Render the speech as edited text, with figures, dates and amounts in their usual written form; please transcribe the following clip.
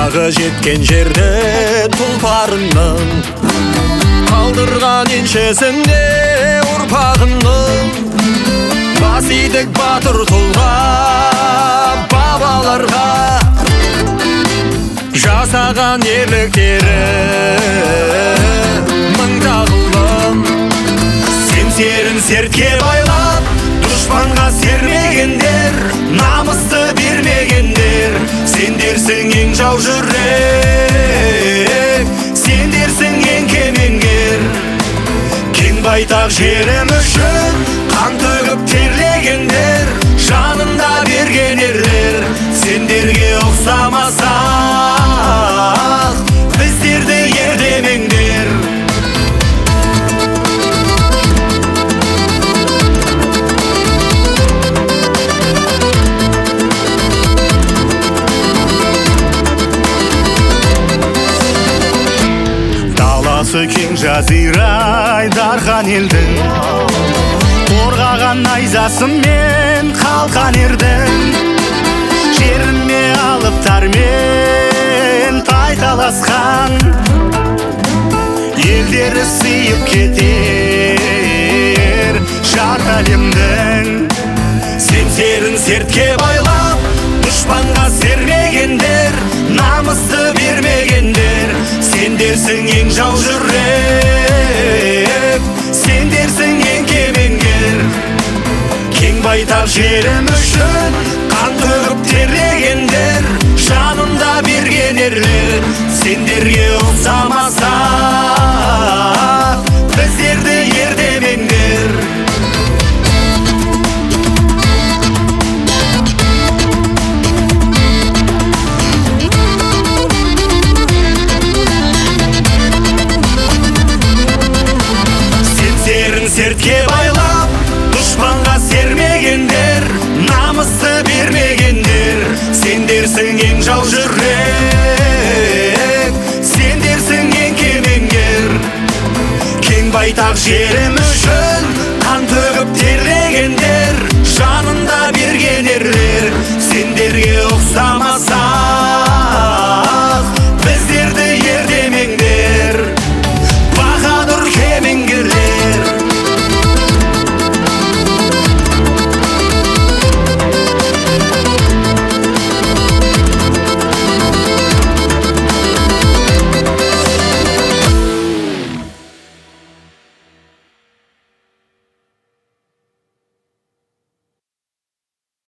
аяғы жеткен жерде тұлпарыңның қалдырған еншісінде ұрпағыңның бас идік батыр тұлға бабаларға жасаған ерліктері мың тағылым семсерін сертке байлап дұшпанға сермегендер намысты бермегендер сендерсің ең жау жүрек сендерсің ең кемеңгер кең байтақ жерім үшін қан төгіп терлегендер жанында берген ерлер сендерге ұқсамасақ біздерді ердемеңдер даласы кең жазирай дархан елдің қорғаған найзасымен қалқан ердің жеріне алып тармен тайталасқан елдері сыйып кетер жат әлемдің семсерін сертке байлап дұшпанға сермегендер намысты бермегендер сендерсің ең жау жүрек сендерсің ең кемеңгер кең байтақ жерім үшін қан төгіп терлегендер жанында берген ерлер сендерге ұқсамасақ біздерді ердемеңдер сертке байлап дұшпанға сермегендер намысты бермегендер сендерсің ең жау жүрек сендерсің ең кемеңгер кең байтақ жерім үшін